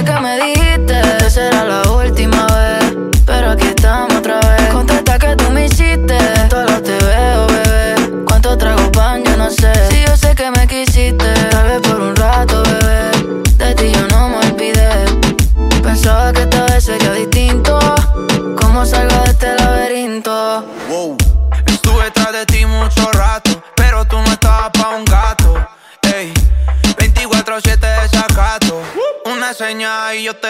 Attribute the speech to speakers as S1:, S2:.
S1: que me dijiste que será la última vez, pero aquí estamos otra vez. Contesta que tú me hiciste, solo te veo, bebé. ¿Cuánto trago pan? Yo no sé. Si yo sé que me quisiste, tal vez por un rato, bebé. De ti yo no me olvidé. Pensaba que esta vez sería distinto. ¿Cómo salgo de este laberinto?
S2: Wow. Estuve tras de ti mucho rato, pero tú no estabas pa' un gato. Ey, 24/7 desacato. Una señal y yo te